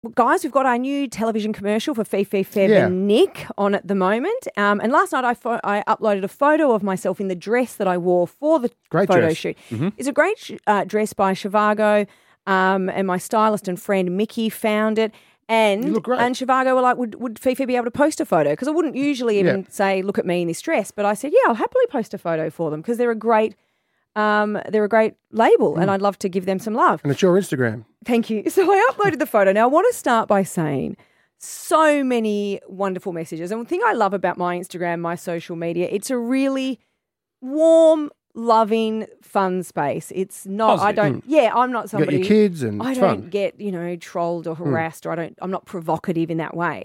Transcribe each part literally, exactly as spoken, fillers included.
guys, we've got our new television commercial for Fifi, Feb Yeah. and Nick on at the moment. Um, and last night I, fo- I uploaded a photo of myself in the dress that I wore for the Great photo dress. shoot. Mm-hmm. It's a great sh- uh, dress by Shivago, um, and my stylist and friend Mickey found it. And You look great. and Shivago were like, would, would Fifi be able to post a photo? Because I wouldn't usually even Yeah. say, look at me in this dress. But I said, yeah, I'll happily post a photo for them because they're a great um, they're a great label and I'd love to give them some love. And it's your Instagram. Thank you. So I uploaded the photo. Now, I want to start by saying so many wonderful messages. And the thing I love about my Instagram, my social media, it's a really warm, loving, fun space. It's not, I don't, yeah, I'm not You got somebody. your kids and I it's don't fun. get, you know, trolled or harassed or I don't, I'm not provocative in that way.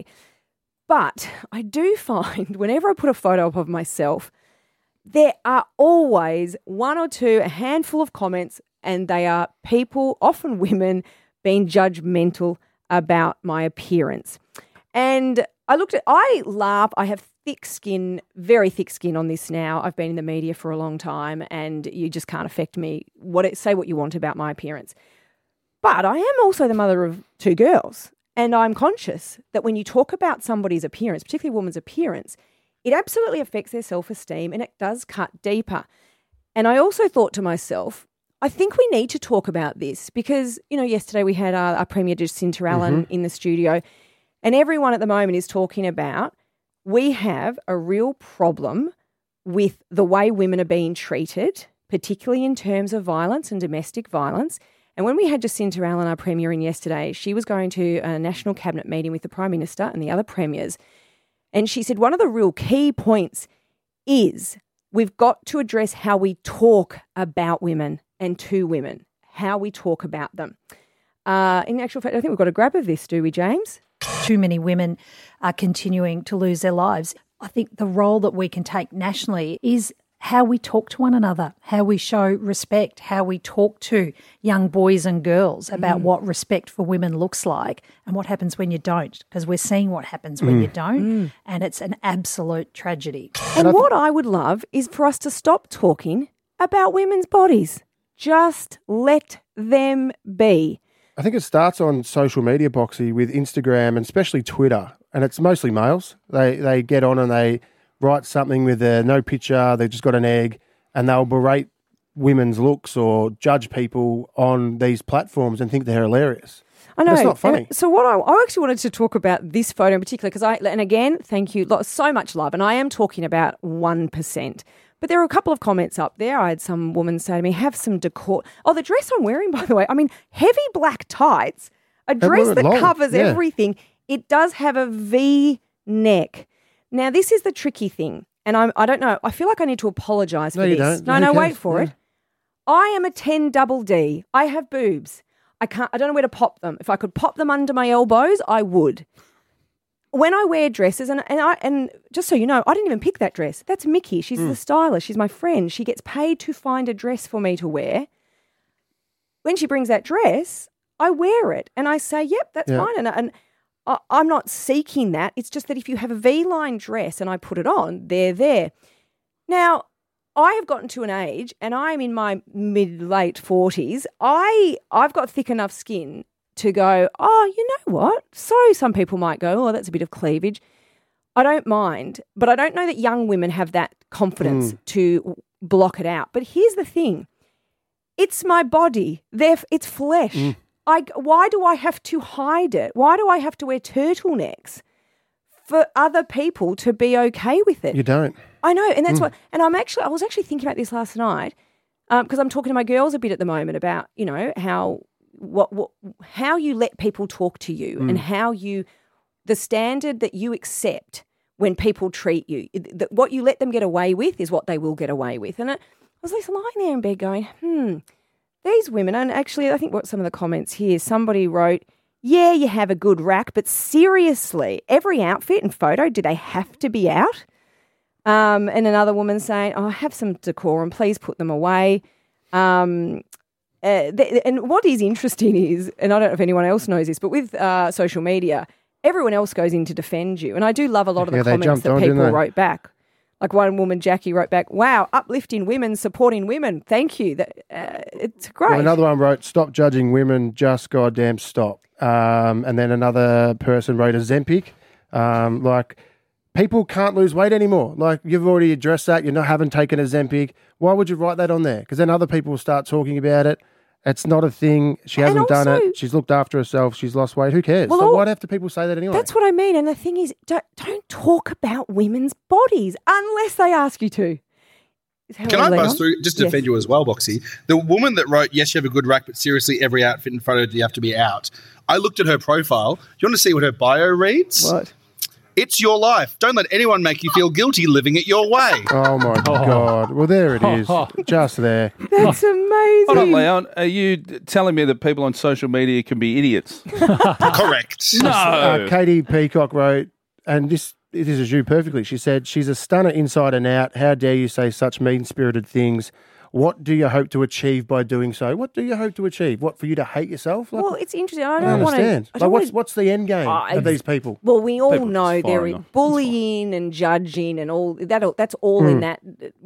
But I do find whenever I put a photo up of myself, there are always one or two, a handful of comments, and they are people, often women, being judgmental about my appearance. And I looked at, I laugh, I have thick skin, very thick skin on this now. I've been in the media for a long time and you just can't affect me. What it, say what you want about my appearance. But I am also the mother of two girls. And I'm conscious that when you talk about somebody's appearance, particularly a woman's appearance, it absolutely affects their self-esteem and it does cut deeper. And I also thought to myself, I think we need to talk about this because, you know, yesterday we had our, our Premier Jacinta Allen Mm-hmm. in the studio and everyone at the moment is talking about we have a real problem with the way women are being treated, particularly in terms of violence and domestic violence. And when we had Jacinta Allen, our Premier, in yesterday, she was going to a National Cabinet meeting with the Prime Minister and the other premiers. And she said one of the real key points is we've got to address how we talk about women and to women, how we talk about them. Uh, in actual fact, I think we've got a grab of this, do we, James? Too many women are continuing to lose their lives. I think the role that we can take nationally is how we talk to one another, how we show respect, how we talk to young boys and girls about mm. what respect for women looks like and what happens when you don't, because we're seeing what happens when mm. you don't, mm. and it's an absolute tragedy. And, and what I would love is for us to stop talking about women's bodies. Just let them be. I think it starts on social media, Boxy, with Instagram and especially Twitter, and it's mostly males. They they get on and they write something with a no picture, they've just got an egg, and they'll berate women's looks or judge people on these platforms and think they're hilarious. I know. It's not funny. And so what I, I actually wanted to talk about this photo in particular because I, and again, thank you, so much love, and I am talking about one percent. But there were a couple of comments up there. I had some woman say to me, have some decor. Oh, the dress I'm wearing, by the way, I mean, heavy black tights, a dress that long. covers yeah. everything. It does have a V neck. Now, this is the tricky thing. And I'm, I don't know, I feel like I need to apologise for no, this. You don't. No, Who no, cares? wait for yeah. it. I am a ten double D. I have boobs. I can't, I don't know where to pop them. If I could pop them under my elbows, I would. When I wear dresses, and and I and just so you know, I didn't even pick that dress. That's Mickey. She's mm. the stylist. She's my friend. She gets paid to find a dress for me to wear. When she brings that dress, I wear it, and I say, "Yep, that's yeah. fine." And, and I, I'm not seeking that. It's just that if you have a V-line dress and I put it on, they're there. Now, I have gotten to an age, and I'm in my mid late forties. I I've got thick enough skin to go, oh, you know what? So some people might go, oh, that's a bit of cleavage. I don't mind, but I don't know that young women have that confidence mm. to block it out. But here's the thing. It's my body. They're, it's flesh. Mm. I, why do I have to hide it? Why do I have to wear turtlenecks for other people to be okay with it? You don't. I know, and that's mm. what, and I'm actually, I was actually thinking about this last night because um, I'm talking to my girls a bit at the moment about, you know, how, What, what, how you let people talk to you mm. and how you, the standard that you accept when people treat you, that what you let them get away with is what they will get away with. And I was like lying there in bed going, hmm, these women, and actually I think what some of the comments here, somebody wrote, yeah, you have a good rack, but seriously, every outfit and photo, do they have to be out? Um, and another woman saying, oh, have some decorum, please put them away. Um Uh, th- and what is interesting is, and I don't know if anyone else knows this, but with uh, social media, everyone else goes in to defend you. And I do love a lot of the yeah, comments that on, people they? wrote back. Like one woman, Jackie, wrote back, wow, uplifting women, supporting women. Thank you. That, uh, it's great. Well, another one wrote, stop judging women, just goddamn stop. Um, and then another person wrote Ozempic. Um, like, people can't lose weight anymore. Like, you've already addressed that. You're not having taken Ozempic. Why would you write that on there? Because then other people will start talking about it. It's not a thing. She hasn't also done it. She's looked after herself. She's lost weight. Who cares? Well, so all, why do people say that anyway? That's what I mean. And the thing is, don't, don't talk about women's bodies unless they ask you to. Can I buzz through, just to yes. defend you as well, Boxy? The woman that wrote, yes, you have a good rack, but seriously, every outfit and photo you have to be out. I looked at her profile. You want to see what her bio reads? What? It's your life. Don't let anyone make you feel guilty living it your way. Oh, my oh. God. Well, there it is. Just there. That's amazing. Hold on, Leon. Are you telling me that people on social media can be idiots? Correct. No. Uh, Katie Peacock wrote, and this, this is you perfectly. She said, she's a stunner inside and out. How dare you say such mean-spirited things? What do you hope to achieve by doing so? What do you hope to achieve? What, for you to hate yourself? Like, well, it's interesting. I I don't, don't want understand. to. Like, what's, what's the end game uh, of these people? Well, we all people, know there is bullying and judging and all that. That's all mm. in that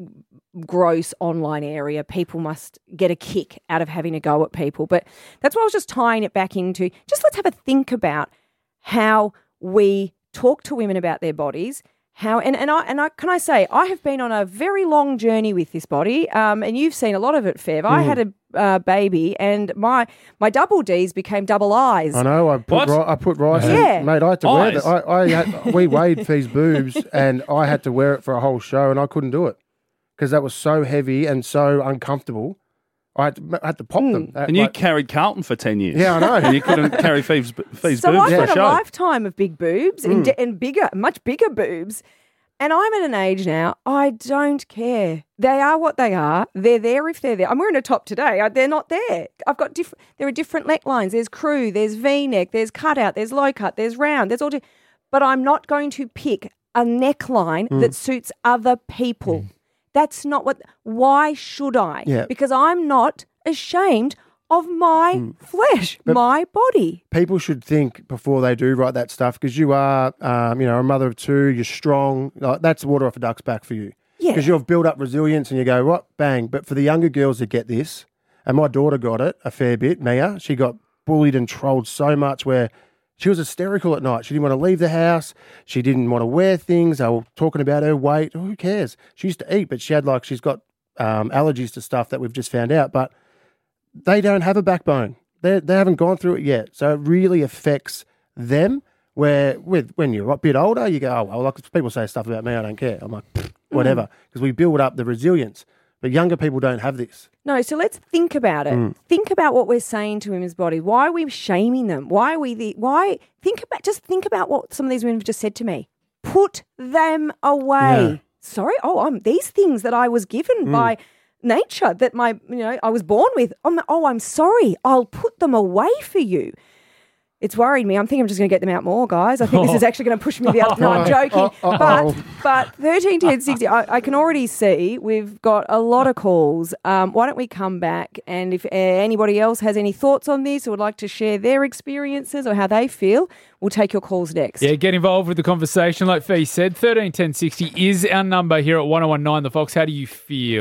gross online area. People must get a kick out of having a go at people. But that's why I was just tying it back into, just let's have a think about how we talk to women about their bodies. How and, and I and I can I say I have been on a very long journey with this body, um, and you've seen a lot of it, Fev. Mm. I had a uh, baby, and my my double D's became double I's. I know. I put ri- I put rice. Yeah, in, mate. I had to Eyes. wear that. I, I had, we weighed Fee's boobs, and I had to wear it for a whole show, and I couldn't do it because that was so heavy and so uncomfortable. I had to, I had to pop mm. them. And you like, carried Carlton for ten years. Yeah, I know. And you couldn't carry Fee's, Fee's so boobs I've for a had show. a lifetime of big boobs mm. and, and bigger, much bigger boobs. And I'm at an age now, I don't care. They are what they are. They're there if they're there. I'm wearing a top today. They're not there. I've got different, there are different necklines. There's crew, there's V-neck, there's cutout, there's low cut, there's round, there's all. Di- but I'm not going to pick a neckline mm. that suits other people. Mm. That's not what, why should I? Yeah. Because I'm not ashamed of my mm. flesh, but my body. People should think before they do write that stuff because you are, um, you know, a mother of two, you're strong. Like, that's water off a duck's back for you. Yeah. Because you've built up resilience and you go, what, bang. But for the younger girls that get this, and my daughter got it a fair bit, Mia, she got bullied and trolled so much where she was hysterical at night. She didn't want to leave the house. She didn't want to wear things. They were talking about her weight. Oh, who cares? She used to eat, but she had like, she's got um, allergies to stuff that we've just found out. But they don't have a backbone. They they haven't gone through it yet. So it really affects them where with when you're a bit older, you go, oh, well, like people say stuff about me, I don't care. I'm like, whatever, because we build up the resilience. But younger people don't have this. No, so let's think about it. Mm. Think about what we're saying to women's bodies. Why are we shaming them? Why are we the, why, think about, just think about what some of these women have just said to me. Put them away. Yeah. Sorry? Oh, I'm these things that I was given mm. by nature that my, you know, I was born with. I'm, oh, I'm sorry. I'll put them away for you. It's worried me. I'm thinking I'm just going to get them out more, guys. I think this is actually going to push me the other. No, I'm joking. But but thirteen ten sixty, I, I can already see we've got a lot of calls. Um, why don't we come back? And if uh, anybody else has any thoughts on this or would like to share their experiences or how they feel, we'll take your calls next. Yeah, get involved with the conversation. Like Fee said, thirteen ten sixty is our number here at one oh one nine The Fox. How do you feel?